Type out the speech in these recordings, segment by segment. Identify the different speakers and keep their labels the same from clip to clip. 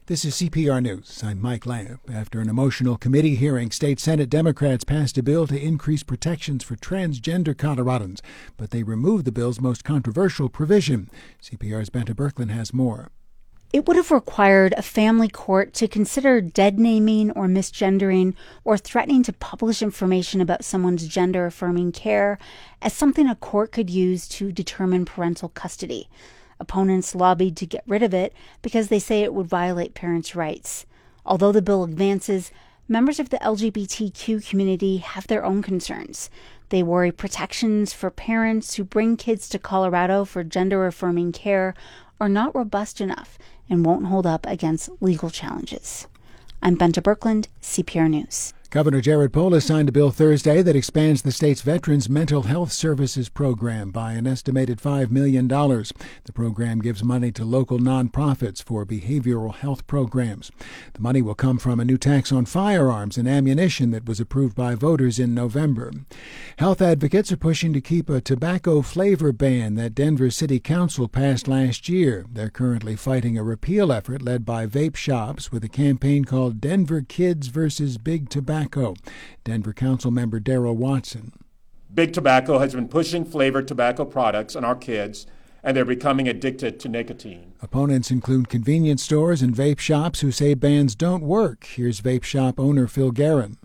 Speaker 1: This is CPR News. I'm Mike Lamb. After an emotional committee hearing, state Senate Democrats passed a bill to increase protections for transgender Coloradans, but they removed the bill's most controversial provision. CPR's Benta Birkeland has more.
Speaker 2: It would have required a family court to consider dead naming or misgendering or threatening to publish information about someone's gender-affirming care as something a court could use to determine parental custody. Opponents lobbied to get rid of it because they say it would violate parents' rights. Although the bill advances, members of the LGBTQ community have their own concerns. They worry protections for parents who bring kids to Colorado for gender-affirming care are not robust enough and won't hold up against legal challenges. I'm Benta Birkeland, CPR News.
Speaker 1: Governor Jared Polis signed a bill Thursday that expands the state's Veterans Mental Health Services program by an estimated $5 million. The program gives money to local nonprofits for behavioral health programs. The money will come from a new tax on firearms and ammunition that was approved by voters in November. Health advocates are pushing to keep a tobacco flavor ban that Denver City Council passed last year. They're currently fighting a repeal effort led by vape shops with a campaign called Denver Kids versus Big Tobacco. Denver Council member Darrell Watson.
Speaker 3: Big Tobacco has been pushing flavored tobacco products on our kids, and they're becoming addicted to nicotine.
Speaker 1: Opponents include convenience stores and vape shops who say bans don't work. Here's vape shop owner Phil Guerin.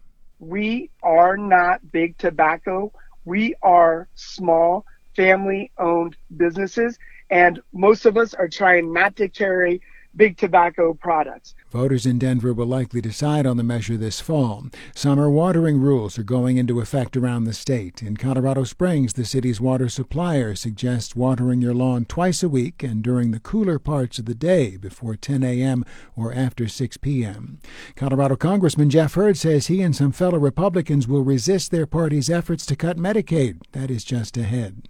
Speaker 4: We are not Big Tobacco. We are small, family-owned businesses, and most of us are trying not to carry Big Tobacco products.
Speaker 1: Voters in Denver will likely decide on the measure this fall. Summer watering rules are going into effect around the state. In Colorado Springs, the city's water supplier suggests watering your lawn twice a week and during the cooler parts of the day before 10 a.m. or after 6 p.m. Colorado Congressman Jeff Hurd says he and some fellow Republicans will resist their party's efforts to cut Medicaid. That is just ahead.